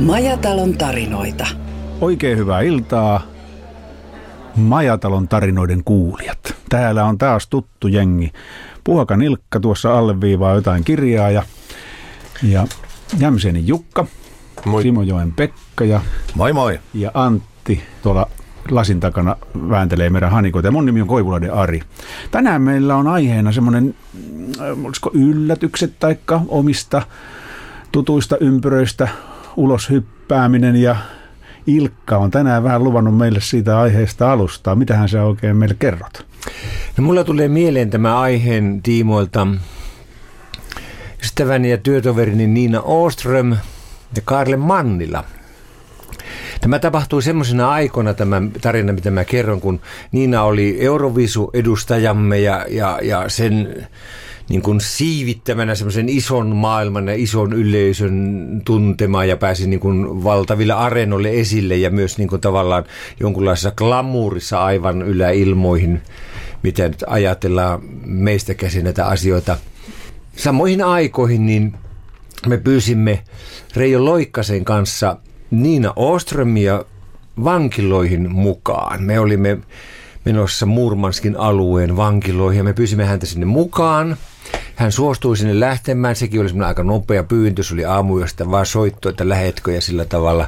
Majatalon tarinoita. Oikein hyvää iltaa, Majatalon tarinoiden kuulijat. Täällä on taas tuttu jengi. Puhakan Ilkka tuossa alleviivaa jotain kirjaa ja Jämsenin Jukka, moi. Simojoen Pekka moi moi. Ja Antti tuolla lasin takana vääntelee meidän hanikoita. Ja mun nimi on Koivulainen Ari. Tänään meillä on aiheena semmoinen, olisiko yllätykset taikka omista tutuista ympyröistä ulos hyppääminen, ja Ilkka on tänään vähän luvannut meille siitä aiheesta alustaa. Mitähän sä oikein meille kerrot? No, mulla tulee mieleen tämä aiheen tiimoilta ystäväni ja työtoverini Niina Åström ja Kaarle Mannila. Tämä tapahtui semmoisena aikoina, tämä tarina, mitä mä kerron, kun Niina oli Eurovisu-edustajamme ja sen niin kuin siivittämänä semmoisen ison maailman ja ison yleisön tuntema, ja pääsi niin kuin valtavilla areenoille esille ja myös niin kuin tavallaan jonkunlaisessa glamourissa aivan yläilmoihin, mitä nyt ajatellaan meistä käsin näitä asioita. Samoihin aikoihin niin me pyysimme Reijo Loikkasen kanssa Niina Åströmiä vankiloihin mukaan. Me olimme menossa Murmanskin alueen vankiloihin ja me pyysimme häntä sinne mukaan. Hän suostui sinne lähtemään. Sekin oli semmoinen aika nopea pyyntö. Se oli aamuyöstä vaan soitto, että lähetkö, ja sillä tavalla.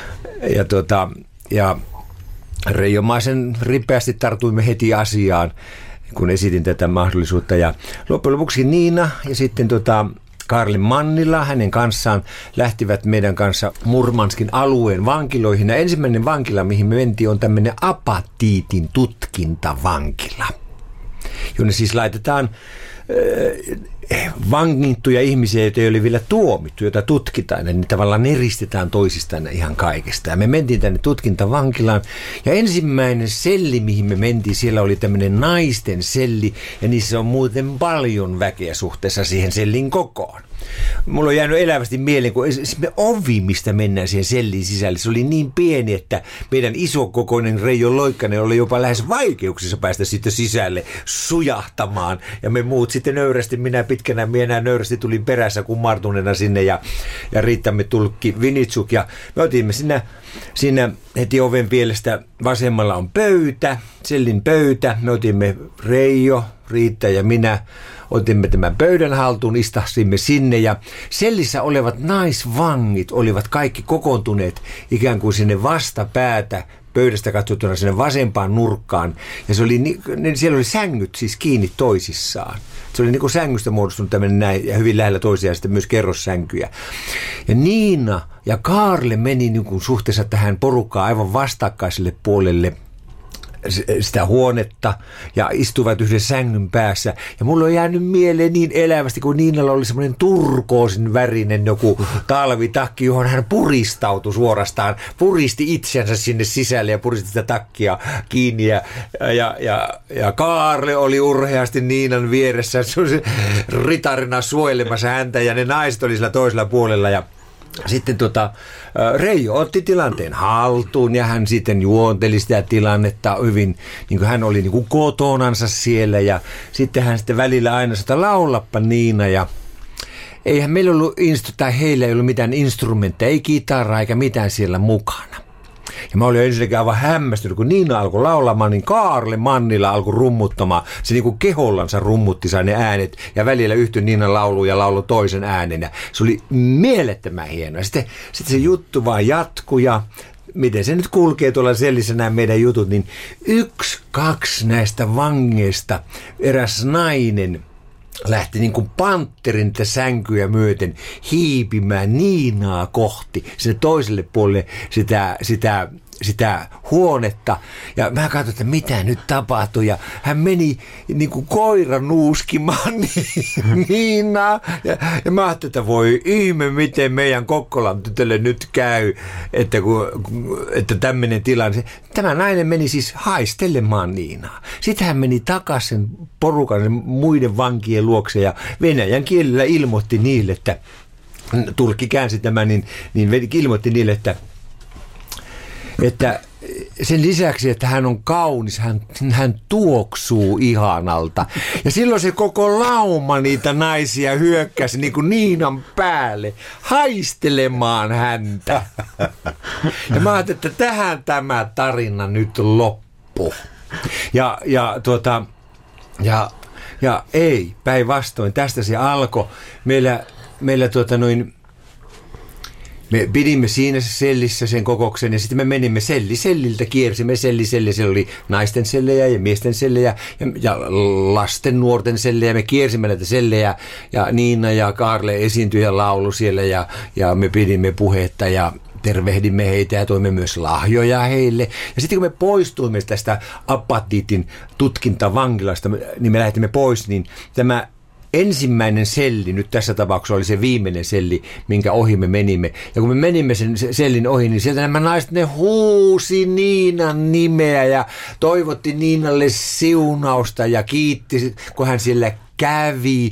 Ja Reijomaisen ripeästi tartuimme heti asiaan, kun esitin tätä mahdollisuutta. Ja loppujen lopuksi Niina ja sitten Kaarle Mannila hänen kanssaan lähtivät meidän kanssa Murmanskin alueen vankiloihin. Ja ensimmäinen vankila, mihin me mentiin, on tämmöinen apatiitin tutkintavankila, jonne siis laitetaan vangittuja ihmisiä, joita ei ole vielä tuomittu, joita tutkitaan, ja niin tavallaan eristetään toisistaan ihan kaikesta. Ja me mentiin tänne tutkintavankilaan, ja ensimmäinen selli, mihin me mentiin, siellä oli tämmöinen naisten selli, ja niissä on muuten paljon väkeä suhteessa siihen sellin kokoon. Mulla on jäänyt elävästi mieleen, kun se ovi, mistä mennään siihen sellin sisälle, se oli niin pieni, että meidän isokokoinen Reijo Loikkanen oli jopa lähes vaikeuksissa päästä sitten sisälle sujahtamaan. Ja me muut sitten nöyrästi, minä pitkänä miehenä nöyrästi tulin perässä kumartuneena sinne, ja Riittamme tulkki Vinitsuk. Ja me otimme siinä heti oven pielestä vasemmalla on pöytä, sellin pöytä. Me otimme Reijo, Riitta ja minä. Otimme tämän pöydän haltuun, istahsimme sinne, ja sellissä olevat naisvangit olivat kaikki kokoontuneet ikään kuin sinne vastapäätä pöydästä katsottuna sinne vasempaan nurkkaan. Ja siellä oli sängyt siis kiinni toisissaan. Se oli niin kuin sängystä muodostunut tämmöinen näin, ja hyvin lähellä toisiaan sitten myös kerrossänkyjä. Ja Niina ja Kaarle meni niin kuin suhteessa tähän porukkaan aivan vastakkaiselle puolelle sitä huonetta ja istuivat yhden sängyn päässä. Ja mulla on jäänyt mieleen niin elävästi, kun Niinalla oli semmoinen turkoosin värinen joku talvitakki, johon hän puristautui suorastaan, puristi itsensä sinne sisälle ja puristi sitä takkia kiinni. Ja Kaarle oli urheasti Niinan vieressä, se oli ritarina suojelemassa häntä, ja ne naiset oli sillä toisella puolella. Ja sitten Reijo otti tilanteen haltuun, ja hän sitten juonteli sitä tilannetta hyvin, niin kuin hän oli niin kuin kotonansa siellä, ja sitten hän sitten välillä aina sanoi, että laulappa Niina, ja eihän meillä ollut heillä ei ollut mitään instrumentteja, ei kitaraa eikä mitään siellä mukana. Ja mä olin ensinnäkin aivan hämmästynyt, kun Niina alkoi laulamaan, niin Kaarle Mannila alkoi rummuttamaan. Se niin kuin kehollansa rummutti sai ne äänet, ja välillä yhtyi Niinan lauluun ja lauloi toisen äänen. Ja se oli mielettömän hienoa. Sitten se juttu vaan jatkui, ja miten se nyt kulkee tuolla sellissä nämä meidän jutut, niin 1-2 näistä vangeista eräs nainen lähti niin kuin pantterin sänkyjä myöten hiipimään Niinaa kohti sinne toiselle puolelle sitä huonetta. Ja mä katsoin, että mitä nyt tapahtui. Ja hän meni niin kuin koira nuuskimaan Niinaa. Ja mä ajattelin, että voi ihme, miten meidän Kokkolan tytölle nyt käy, että tämmöinen tilanne. Tämä nainen meni siis haistelemaan Niinaa. Sitten hän meni takaisin porukan sen muiden vankien luokse ja venäjän kielellä ilmoitti niille, että tulkki käänsi tämän, niin ilmoitti niille, että sen lisäksi, että hän on kaunis, hän tuoksuu ihanalta. Ja silloin se koko lauma niitä naisia hyökkäsi niin kuin Niinan päälle haistelemaan häntä. Ja mä ajattelin, että tähän tämä tarina nyt loppuu. Ja ei, päinvastoin, tästä se alkoi. Meillä me pidimme siinä sellissä sen kokouksen ja sitten me menimme selliltä, kiersimme selliä. Siellä oli naisten sellejä ja miesten sellejä ja lasten, nuorten sellejä. Me kiersimme näitä sellejä ja Niina ja Kaarle esiintyi ja laulu siellä ja me pidimme puhetta ja tervehdimme heitä ja toimme myös lahjoja heille. Ja sitten kun me poistuimme tästä apatiitin tutkintavankilasta, niin me lähtimme pois, niin tämä ensimmäinen selli, nyt tässä tapauksessa oli se viimeinen selli, minkä ohi me menimme. Ja kun me menimme sen sellin ohi, niin sieltä nämä naiset, ne huusi Niinan nimeä ja toivotti Niinalle siunausta ja kiitti, kun hän siellä kävi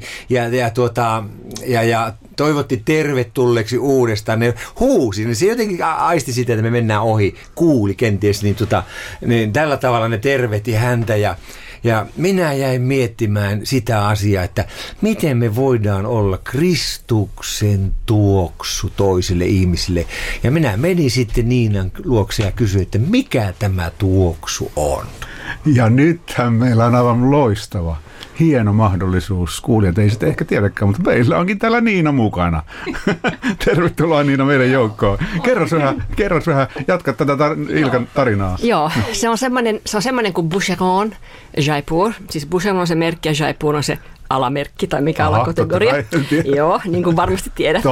ja toivotti tervetulleeksi uudestaan. Ne huusi, niin se jotenkin aisti sitä, että me mennään ohi, kuuli kenties, niin tällä tavalla ne tervehti häntä ja minä jäin miettimään sitä asiaa, että miten me voidaan olla Kristuksen tuoksu toisille ihmisille. Ja minä menin sitten Niinan luokse ja kysyin, että mikä tämä tuoksu on. Ja nythän meillä on aivan loistava, hieno mahdollisuus. Kuulijat ei sitä ehkä tiedäkään, mutta meillä onkin täällä Niina mukana. Tervetuloa Niina meidän joukkoon. Kerros vähän, jatka tätä Ilkan tarinaa. Joo, se on semmoinen kuin Boucheron Jaipur. Siis Boucheron on se merkki ja Jaipur on se alamerkki tai mikä alakategoria. Joo, niin kuin varmasti tiedätte.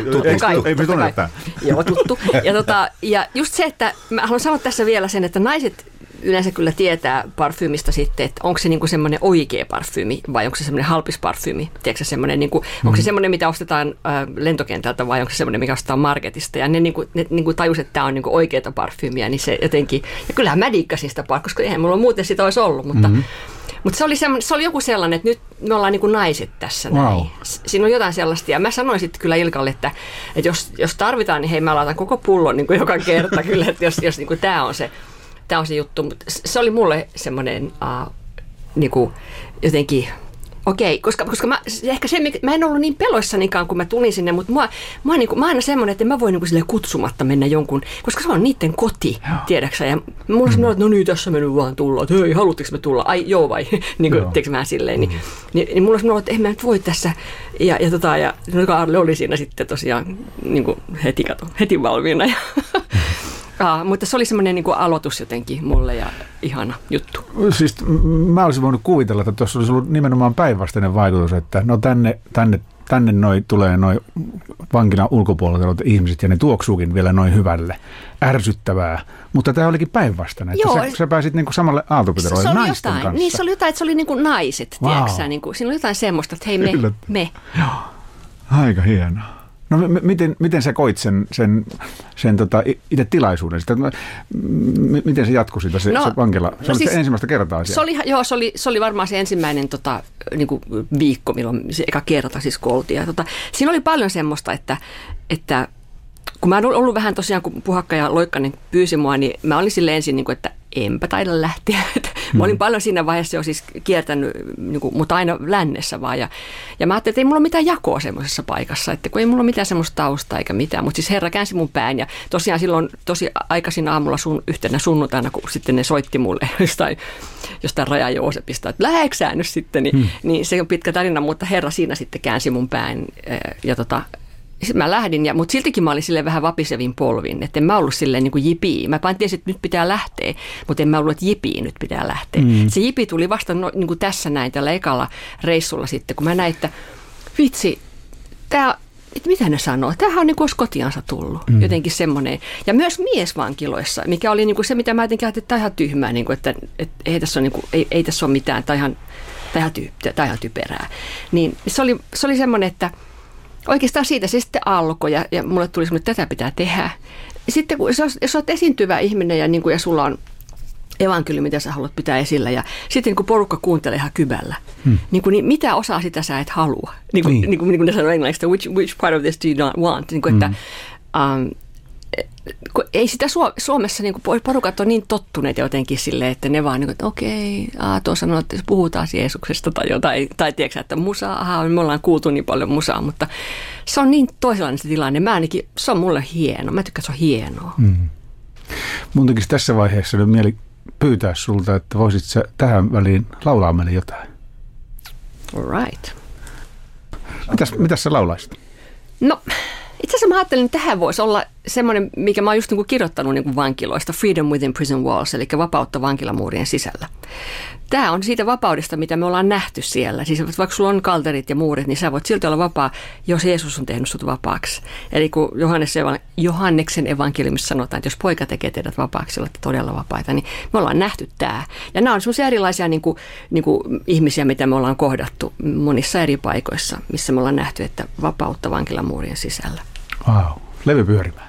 Joo, tuttu. Ja just se, että mä haluan sanoa tässä vielä sen, että naiset yleensä kyllä tietää parfyymistä sitten, että onko se niinku semmoinen oikea parfyymi vai onko se semmoinen halpis parfyymi. Tiedätkö semmoinen, niinku, onko se semmoinen, mitä ostetaan lentokentältä vai onko se semmoinen, mikä ostetaan marketista. Ja ne tajus, että tämä on niinku oikeata parfyymiä, niin se jotenkin, ja kyllähän mä diikkasin sitä koska eihän mulla muuten sitä olisi ollut, mutta se oli joku sellainen, että nyt me ollaan niin kuin naiset tässä näin. Siinä on jotain sellaista. Ja mä sanoin sitten kyllä Ilkalle, että jos tarvitaan, niin hei, mä laitan koko pullon niin kuin joka kerta kyllä, että jos niin kuin tämä on se juttu. Mutta se oli mulle semmoinen niin kuin jotenkin okei, koska ehkä mä en ollut niin peloissanikaan, kun mä tulin sinne, mutta mä aina semmoinen, että mä voin niin kutsumatta mennä jonkun, koska se on niiden koti, tiedäksä. Ja mulla on semmoinen, että no niin, tässä me nyt vaan tullaan, että hei, haluatteko me tulla? Ai joo vai, niin kuin tiedätkö mä silleen. Niin mulla on semmoinen, että en mä nyt voi tässä. Ja Kaarle oli siinä sitten tosiaan niin kuin heti valmiina. Mutta se oli semmoinen niin kuin aloitus jotenkin mulle ja ihana juttu. Siis mä olisin voinut kuvitella, että tuossa olisi ollut nimenomaan päinvastainen vaikutus, että no tänne tulee noi vankilan ulkopuolelta olevat ihmiset ja ne tuoksuukin vielä noin hyvälle. Ärsyttävää. Mutta tämä olikin päinvastainen, että sä pääsit niin kuin samalle aaltopyteroille naisten kanssa. Niin se oli jotain, että se oli niin kuin naiset, tiedätkö niin kuin, siinä oli jotain semmoista, että hei me. Joo, aika hienoa. No miten sä koit sen itse tilaisuuden? Miten se jatkui siitä se vankila? Se oli siis, se ensimmäistä kertaa siellä. Se oli varmaan se ensimmäinen niin kuin viikko, milloin se eka kerta siis oltiin. Siinä oli paljon semmoista, että kun mä olen ollut vähän tosiaan, kun Puhakka ja Loikkanen pyysi mua, niin mä olin silleen ensin, niin kuin, että enpä taida lähteä. Mä olin paljon siinä vaiheessa jo siis kiertänyt, niin kuin, mutta aina lännessä vaan. Ja mä ajattelin, että ei mulla ole mitään jakoa semmoisessa paikassa, että kun ei mulla ole mitään semmoista taustaa eikä mitään. Mutta siis Herra käänsi mun pään ja tosiaan silloin tosi aikaisin aamulla yhtenä sunnuntaina, kun sitten ne soitti mulle jostain Raja Joosepista, että läheekö sä nyt sitten, niin se on pitkä tarina, mutta Herra siinä sitten käänsi mun pään ja sitten mä lähdin, mutta siltikin mä olin silleen vähän vapisevin polvin, että en mä ollut silleen niin kuin jipii. Mä tiesin, että nyt pitää lähteä, mutta en mä ollut, että jipii nyt pitää lähteä. Se jipi tuli vasta niin kuin tässä näin, tällä ekalla reissulla sitten, kun mä näin, että vitsi, että mitä ne sanoo? Tämähän on niin kuin olisi kotiansa tullut. Jotenkin semmoinen. Ja myös miesvankiloissa, mikä oli niin kuin se, mitä mä jotenkin ajattelin, että tämä on ihan tyhmää, niin kuin, että ei tässä ole, niin kuin, ei tässä ole mitään, tai ihan typerää. Niin se oli semmoinen, että oikeastaan siitä se sitten alkoi ja mulle tuli semmoinen, että tätä pitää tehdä. Sitten jos olet esiintyvä ihminen ja sulla on evankeliumi, mitä sä haluat pitää esillä ja sitten kun porukka kuuntelee ihan kybällä, niin mitä osaa sitä sä et halua? Niin kuin ne sanoo englanniksi, which part of this do you not want? Niin kuin, että ei sitä Suomessa niin kuin porukat on niin tottuneet jotenkin silleen, että ne vaan niin kuin, että okei, tuo sanoo, että puhutaan Jeesuksesta tai jotain, tai tiedätkö, että musaa, me ollaan kuultu niin paljon musaa, mutta se on niin toisenlainen se tilanne. Se on mulle hieno, mä tykkään, se on hienoa. Mun tekisi tässä vaiheessa nyt mieli pyytää sulta, että voisit sä tähän väliin laulaa meille jotain. All right. Mitäs sä laulaisit? No, itse asiassa mä ajattelin, että tähän voisi olla semmoinen, mikä mä oon just niin kuin kirjoittanut niin kuin vankiloista, Freedom Within Prison Walls, eli vapautta vankilamuurien sisällä. Tämä on siitä vapaudesta, mitä me ollaan nähty siellä. Siis vaikka sulla on kalterit ja muurit, niin sä voit silti olla vapaa, jos Jeesus on tehnyt sut vapaaksi. Eli kun Johanneksen evankeliumissa sanotaan, että jos poika tekee teidät vapaaksi, olette todella vapaita, niin me ollaan nähty tämä. Ja nämä on semmoisia erilaisia niin kuin ihmisiä, mitä me ollaan kohdattu monissa eri paikoissa, missä me ollaan nähty, että vapautta vankilamuurien sisällä. Wow. Levy pyörimään.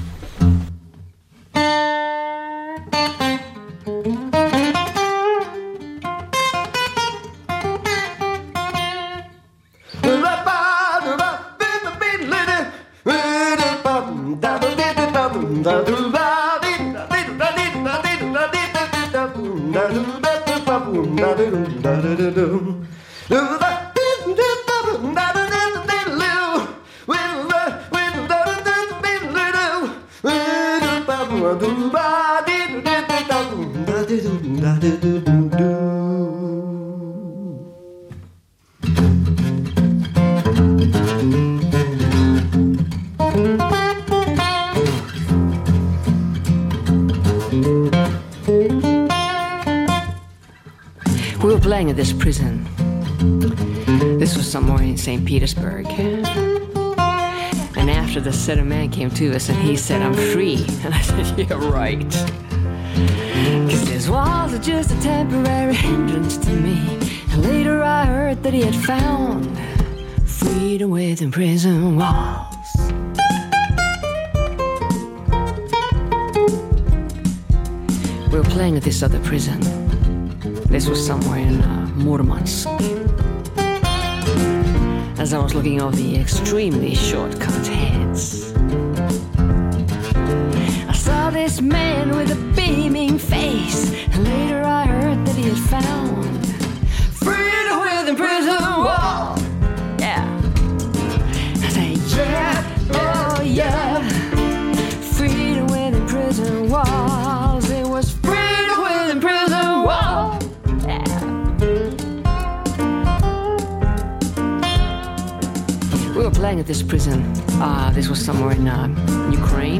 We were playing at this prison. This was somewhere in St. Petersburg. And after the set, a man came to us and he said, "I'm free." And I said, "Yeah, right. Because these walls are just a temporary hindrance to me." And later I heard that he had found freedom within prison walls. We were playing at this other prison. This was somewhere in Murmansk. As I was looking over the extremely short-cut heads, I saw this man with a beaming face. And later I heard that he had found freedom within prison wall. Yeah. I said, yeah, oh yeah. Freedom within prison walls. It was freedom within prison walls. We were playing at this prison. This was somewhere in Ukraine.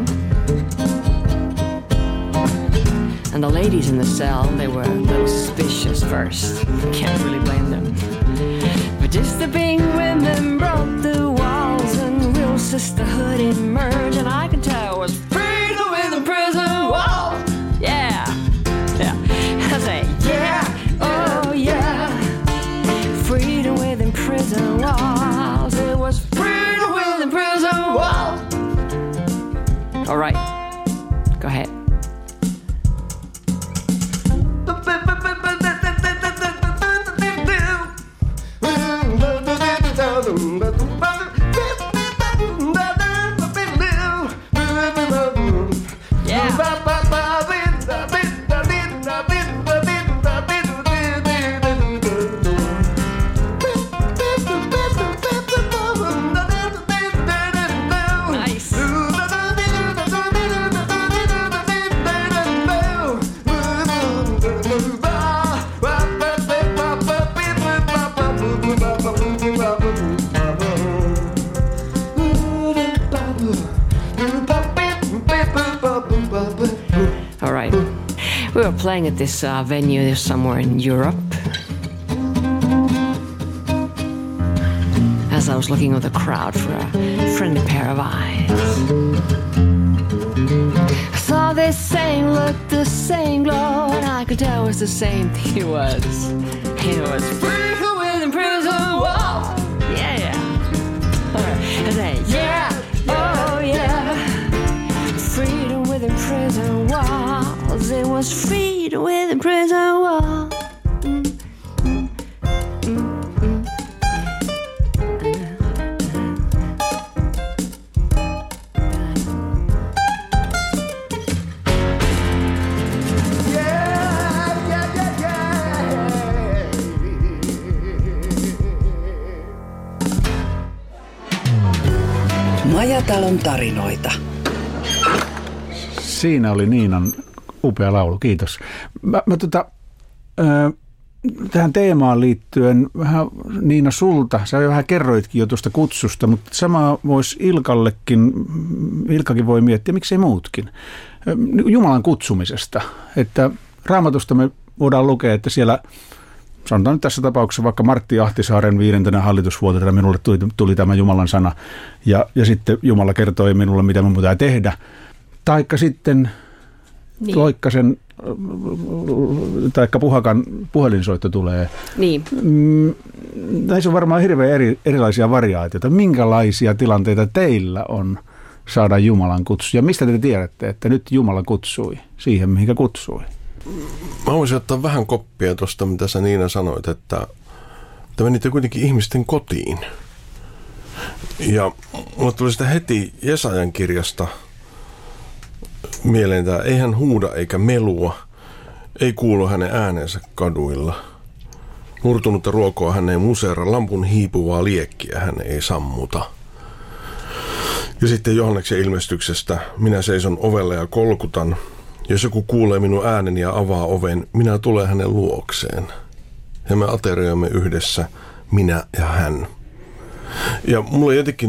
And the ladies in the cell, they were a little suspicious first. Can't really blame them. But just the being women broke the walls and real sisterhood emerged. And I could tell it was freedom within prison walls. Yeah. Yeah. I say, yeah, oh yeah. Freedom within prison walls. It was freedom within prison walls. All right, go ahead. We were playing at this venue somewhere in Europe. As I was looking over the crowd for a friendly pair of eyes, I saw this same look, the same glow, and I could tell it was the same thing it was. It was freedom within prison walls. Yeah, yeah. I said, yeah, oh yeah. Freedom within prison walls. It was freedom within prison walls. Rajatalon tarinoita. Siinä oli Niinan upea laulu, kiitos. Tähän teemaan liittyen vähän Niina sulta, sä vähän kerroitkin jo tuosta kutsusta, mutta sama voisi Ilkakin voi miettiä, miksei muutkin, Jumalan kutsumisesta. Että Raamatusta me voidaan lukea, että siellä, sanotaan nyt tässä tapauksessa vaikka Martti Ahtisaaren 5. hallitusvuotena minulle tuli tämä Jumalan sana ja sitten Jumala kertoi minulle, mitä minun pitää tehdä. Taikka sitten Loikkasen taikka Puhakan puhelinsoitto tulee. Niin. Näissä on varmaan hirveän erilaisia variaatioita. Minkälaisia tilanteita teillä on saada Jumalan kutsu? Ja mistä te tiedätte, että nyt Jumala kutsui siihen, mihinkä kutsui? Mä voisin ottaa vähän koppia tuosta, mitä sä Niina sanoit, että menitte kuitenkin ihmisten kotiin. Ja mulle tuli sitä heti Jesajan kirjasta mieleen tämä, ei hän huuda eikä melua, ei kuulu hänen äänensä kaduilla. Murtunutta ruokoa hän ei museera, lampun hiipuvaa liekkiä hän ei sammuta. Ja sitten Johanneksen ilmestyksestä, minä seison ovella ja kolkutan. Jos joku kuulee minun ääneni ja avaa oven, minä tulen hänen luokseen. Ja me aterioimme yhdessä, minä ja hän. Ja mulla jotenkin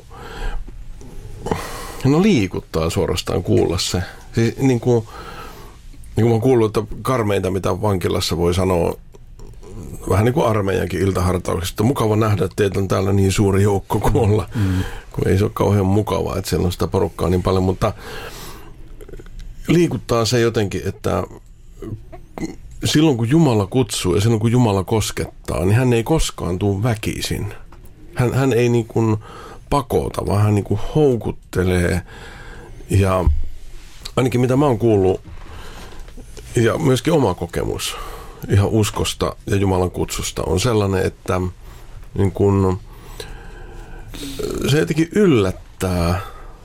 liikuttaa suorastaan kuulla se. Siis niin kuin mä oon kuullut, että karmeinta, mitä vankilassa voi sanoa, vähän niin kuin armeijankin iltahartauksesta. Mukava nähdä, että teitä on täällä niin suuri joukko kuin olla, kun ei se ole kauhean mukavaa, että siellä on sitä porukkaa niin paljon, mutta liikuttaa se jotenkin, että silloin kun Jumala kutsuu ja silloin kun Jumala koskettaa, niin hän ei koskaan tule väkisin. Hän ei niin kuin pakota, vaan hän niin kuin houkuttelee. Ja ainakin mitä mä oon kuullut, ja myöskin oma kokemus ihan uskosta ja Jumalan kutsusta on sellainen, että niin kuin se jotenkin yllättää,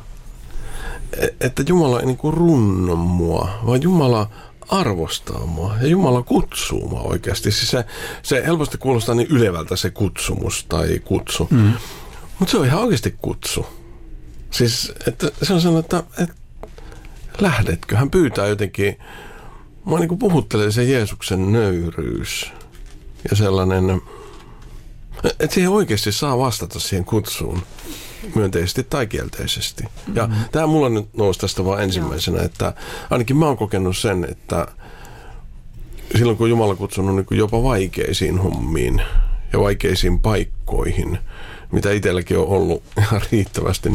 että Jumala ei niin kuin runno mua, vaan Jumala arvostaa mua ja Jumala kutsuu mua oikeasti. Siis se helposti kuulostaa niin ylevältä se kutsumus tai kutsu, mutta se on ihan oikeasti kutsu. Siis että se on sellainen, että lähdetkö? Hän pyytää jotenkin, mua niin kuin puhuttelee se Jeesuksen nöyryys ja sellainen, että siihen oikeasti saa vastata siihen kutsuun myönteisesti tai kielteisesti. Ja tämä mulla nyt nousi tästä vaan ensimmäisenä, että ainakin mä oon kokenut sen, että silloin kun Jumala kutsunut niin kuin jopa vaikeisiin hommiin ja vaikeisiin paikkoihin, mitä itselläkin on ollut ihan riittävästi,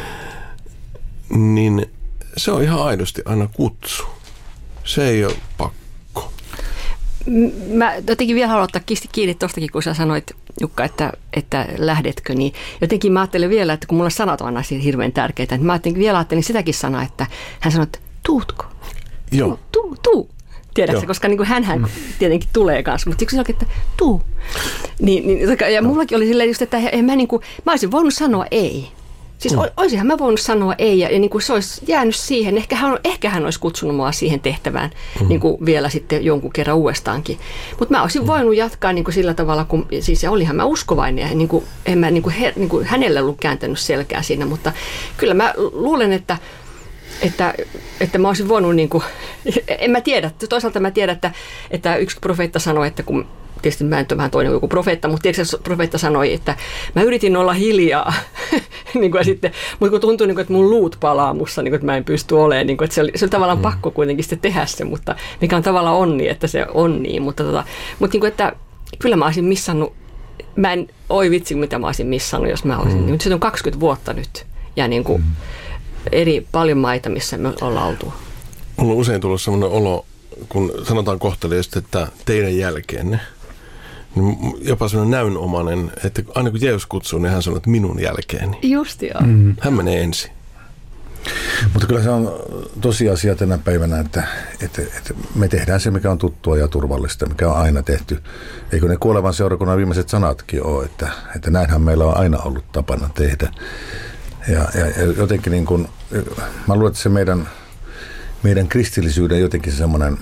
niin se on ihan aidosti aina kutsu. Se ei ole pakko. Mä jotenkin vielä haluan ottaa kiinni tuostakin, kun sä sanoit, Jukka, että lähdetkö, niin jotenkin mä ajattelen vielä, että kun mulle sanat on aina hirveän tärkeitä, niin mä ajattelin sitäkin sanaa, että hän sanoi, että tuutko? Joo. Tuu. Tiedätkö, koska niin kuin hänhän tietenkin tulee kanssa, mutta yksi että tuu. Ja mullakin oli silleen just, että mä olisin voinut sanoa ei. Siis olisinhan mä voinut sanoa ei ja niin kuin se olisi jäänyt siihen. Ehkä hän olisi kutsunut mua siihen tehtävään niin kuin vielä sitten jonkun kerran uudestaankin. Mutta mä olisin voinut jatkaa niin kuin sillä tavalla, kun siis olihan mä uskovainen ja niin kuin, en mä niin kuin hänelle ollut kääntänyt selkää siinä. Mutta kyllä mä luulen, että mä olisin voinut, niin kuin, en mä tiedä, toisaalta mä tiedän, että yksi profeetta sanoi, että kun tietysti mä en ole vähän toinen joku profeetta, mutta tiedätkö, profeetta sanoi, että mä yritin olla hiljaa, niin kuin sitten, mutta kun tuntui, niin kuin, että mun luut palaa musta, niin kuin, että mä en pysty olemaan, niin kuin, että se oli tavallaan pakko kuitenkin sitten tehdä se, mutta mikä on tavallaan onni, että se on niin, mutta niin kuin, että kyllä mä olisin missannut, oi vitsi, mitä mä olisin missannut, jos mä olisin, nyt se on 20 vuotta nyt, ja niin kuin paljon maita, missä me ollaan oltu. Mulla on usein tullut sellainen olo, kun sanotaan kohteliaasti, että teidän jälkeenne, niin jopa sellainen näynomainen, että aina kun Jeesus kutsuu, niin hän sanoo, että minun jälkeeni. Just joo. Hän menee ensin. Mutta kyllä se on tosiasia tänä päivänä, että me tehdään se, mikä on tuttua ja turvallista, mikä on aina tehty. Eikö ne kuolevan seurakunnan viimeiset sanatkin ole, että näinhän meillä on aina ollut tapana tehdä. Ja jotenkin niin kuin, mä luulen, että se meidän kristillisyyden jotenkin semmoinen,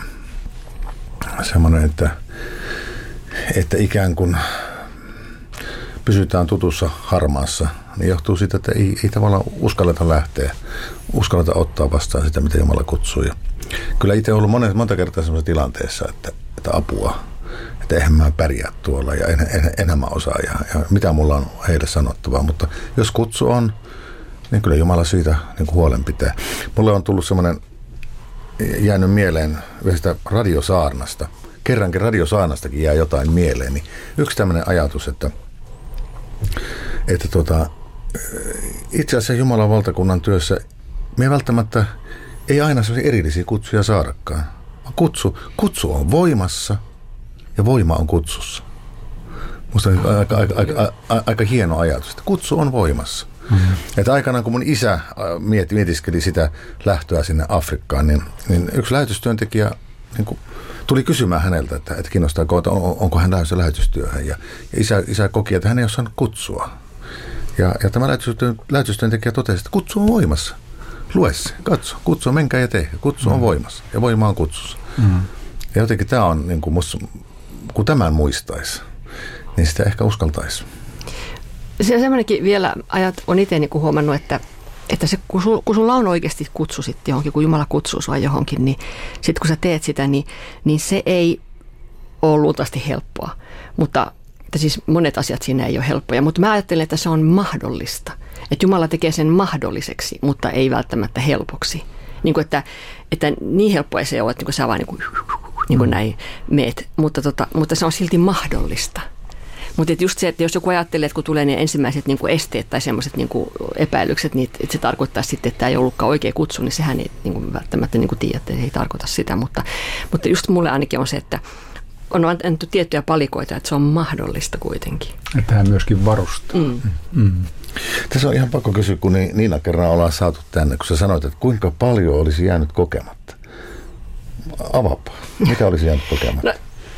että ikään kuin pysytään tutussa harmaassa niin johtuu siitä, että ei tavallaan uskalleta lähteä, uskalleta ottaa vastaan sitä, mitä Jumala kutsuu. Ja kyllä itse olen ollut monta kertaa sellaisessa tilanteessa, että apua, että eihän mä pärjää tuolla ja enhän mä osaa ja mitä mulla on heille sanottavaa, mutta jos kutsu on, niin kyllä Jumala siitä niin kuin huolen pitää. Mulle on tullut semmoinen, jäänyt mieleen yhdestä radiosaarnasta. Kerrankin radiosaarnastakin jää jotain mieleen. Niin yksi tämmöinen ajatus, että itse asiassa Jumalan valtakunnan työssä me välttämättä ei aina sellaisia erillisiä kutsuja saadakaan. Kutsu on voimassa ja voima on kutsussa. Musta on aika hieno ajatus, että kutsu on voimassa. Mm-hmm. Että aikanaan kun mun isä mietiskeli sitä lähtöä sinne Afrikkaan, niin yksi lähetystyöntekijä niin tuli kysymään häneltä, että kiinnostaako, että onko hän lähdössä lähetystyöhön. Ja isä koki, että hän ei ole saanut kutsua. Ja tämä lähetystyöntekijä totesi, että kutsu on voimassa. Lue se, katso, kutsu on, menkää ja tee. Kutsu on voimassa ja voima on kutsussa. Mm-hmm. Ja jotenkin tämä on, niin kuin musta, kun tämän muistaisi, niin sitä ehkä uskaltaisi. Se on semmoinenkin vielä on itse niin huomannut, että se, kun sulla on oikeasti kutsu sitten johonkin, kun Jumala kutsuu sua johonkin, niin sitten kun sä teet sitä, niin se ei ole luultavasti helppoa. Mutta siis monet asiat siinä ei ole helppoja, mutta mä ajattelen, että se on mahdollista. Että Jumala tekee sen mahdolliseksi, mutta ei välttämättä helpoksi. Niin kuin, että niin helppoa ei se ole, että sä vaan niin kuin näin meet, mutta se on silti mahdollista. Mutta just se, että jos joku ajattelee, että kun tulee ne ensimmäiset niin kuin esteet tai semmoiset niin kuin epäilykset, niin että se tarkoittaa sitten, että tämä ei ollutkaan oikea kutsu, niin sehän ei niin kuin välttämättä niin kuin tiedä, että se ei tarkoita sitä. Mutta just mulle ainakin on se, että on annettu tiettyjä palikoita, että se on mahdollista kuitenkin. Että hän myöskin varustaa. Tässä on ihan pakko kysyä, kun Niina kerran ollaan saatu tänne, kun sä sanoit, että kuinka paljon olisi jäänyt kokematta. Avaapa. Mitä olisi jäänyt kokematta?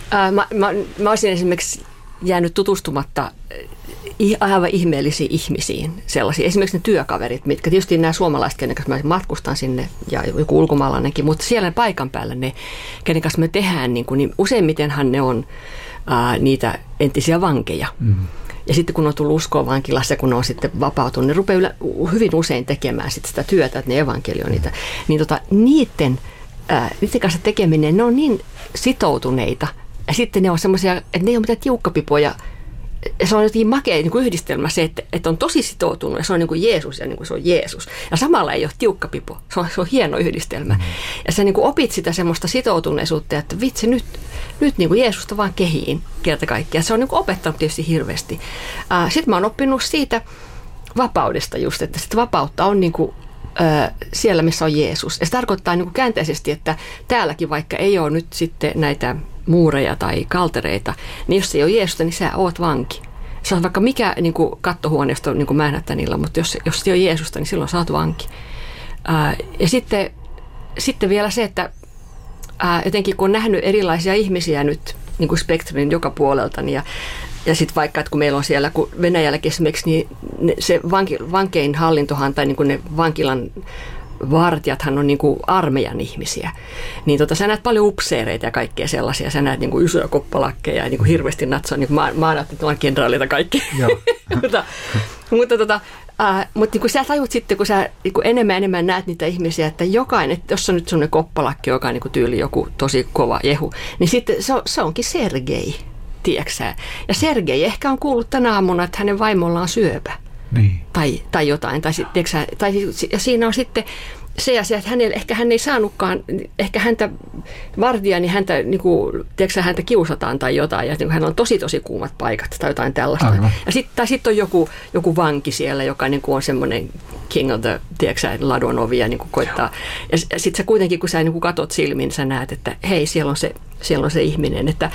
Mä olisin esimerkiksi jäänyt tutustumatta aivan ihmeellisiin ihmisiin, sellaisia. Esimerkiksi ne työkaverit, mitkä tietysti nämä suomalaiset, kenen kanssa mä matkustan sinne ja joku ulkomaalainenkin, mutta siellä paikan päällä ne, kenen kanssa me tehdään, niin useimmitenhan ne on niitä entisiä vankeja. Mm-hmm. Ja sitten kun on tullut uskoon vankilassa, kun on sitten vapautunut, ne rupeaa hyvin usein tekemään sit sitä työtä, että ne evankelioi niitä. Niin niiden kanssa tekeminen, ne on niin sitoutuneita. Ja sitten ne on semmoisia, että ne ei ole mitään tiukkapipoja. Ja se on jotenkin makea niin kuin yhdistelmä se, että on tosi sitoutunut ja se on niin kuin Jeesus ja niin kuin se on Jeesus. Ja samalla ei ole tiukkapipo. Se on hieno yhdistelmä. Mm-hmm. Ja sä niin kuin opit sitä semmoista sitoutuneisuutta, että vitsi nyt niin kuin Jeesusta vaan kehiin kerta kaikkiaan. Se on niin kuin opettanut tietysti hirveästi. Sitten mä oon oppinut siitä vapaudesta just, että sitä vapautta on niin kuin siellä, missä on Jeesus. Ja se tarkoittaa niin kuin käänteisesti, että täälläkin vaikka ei ole nyt sitten näitä muureja tai kaltereita, niin jos ei ole Jeesusta, niin sä oot vanki. Se on vaikka mikä niin kuin kattohuoneisto niin kuin Manhattanilla, mutta jos ei ole Jeesusta, niin silloin sä oot vanki. Ja sitten vielä se, että jotenkin kun on nähnyt erilaisia ihmisiä nyt niin kuin spektrin joka puolelta, niin ja sitten vaikka, että kun meillä on siellä, kun Venäjälläkin esimerkiksi, niin se vankein hallintohan tai niin kuin ne vankilan vartijathan on niin kuin armeijan ihmisiä. Niin sä näet paljon upseereita ja kaikkea sellaisia. Sä näet niin kuin isoja koppalakkeja ja niin kuin hirveästi natsoa. Niin mä ajattelin, että olen kenraalita kaikki. mutta niin kuin sä tajut sitten, kun sä niin kuin enemmän näet niitä ihmisiä, että jokainen, että jos on nyt sellainen koppalakki, joka on niin kuin tyyli joku tosi kova jehu, niin sitten se onkin Sergei, tiedätkö? Ja Sergei ehkä on kuullut tänä aamuna, että hänen vaimolla on syöpä. Niin. Tai jotain. Ja siinä on sitten se asia, että ehkä hän ei saanutkaan, ehkä häntä vartija, niin häntä, niin kuin, tiedätkö, häntä kiusataan tai jotain, ja niin hän on tosi kuumat paikat tai jotain tällaista. Ja sitten on joku vanki siellä, joka niin kuin on semmoinen king of the, tiedätkö, ladon ovi ja niin kuin koittaa. Ja sitten sä kuitenkin, kun sä niin kuin katot silmiin, sä näet, että hei, siellä on se ihminen. Että